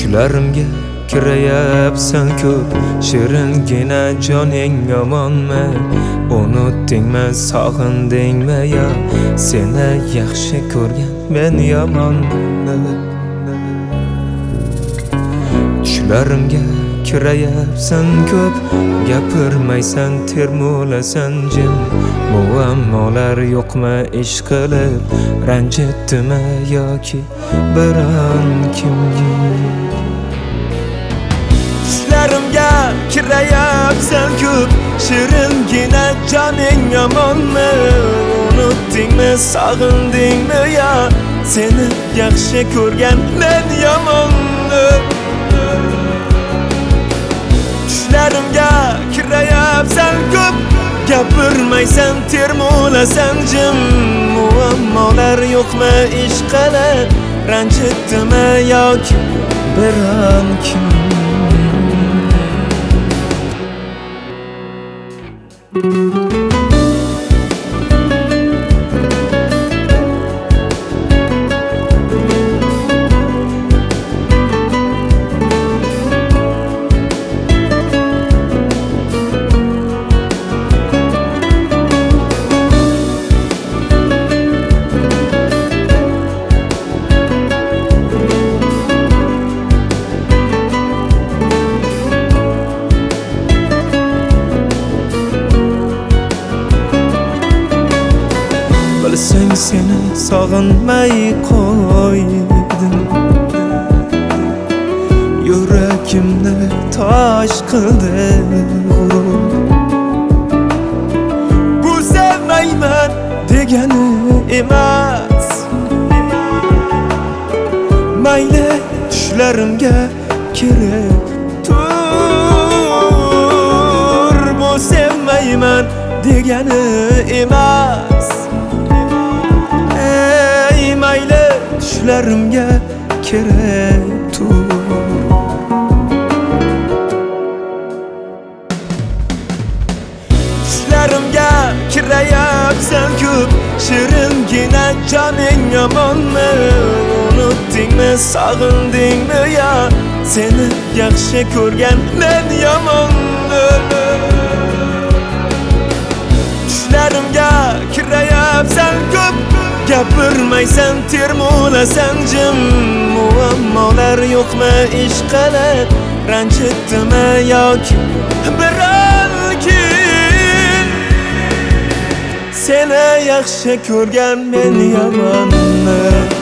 Tushlarimga kirayapsan ko'p, shiringina joning yomonmi? Unutdingmi, sog'indingmi yo seni yaxshi ko'rgan men yomonmi? Tushlarimga kirayapsan ko'p, gapirmaysan, termulasan jim. Muammolar yo'qmi ish qilib, ranjitdimi yoki biron kimga? Tushlarimga kirayapsan ko'p, shiringina joning yomonmi? Unutdingmi, sog'indingmi yo seni yaxshi ko'rgan men yomonmi? Tushlarimga kirayapsan ko'p, gapirmaysan, termulasan jim. Muammolar yo'qmi ish qilib, ranjitdimi yoki biron kim? Bilsang seni sog'inmay qo'ydim, yuragimni tosh qildi g'urur. Bu sevmayman degani emas, mayli tushlarimga kirib tur. Bu sevmayman degani emas, mayli tushlarimga kirib tur. Tushlarimga kirayapsan ko'p, shiringina joning yomonmi? Unutdingmi, sog'indingmi yo seni yaxshi ko'rgan men yomonmi? Tushlarimga kirayapsan ko'p, gapirmaysan, termulasan jim. Muammolar yo'qmi ish qilib, ranjitdimi yoki biron kim? Seni yaxshi ko'rgan men yomonmi?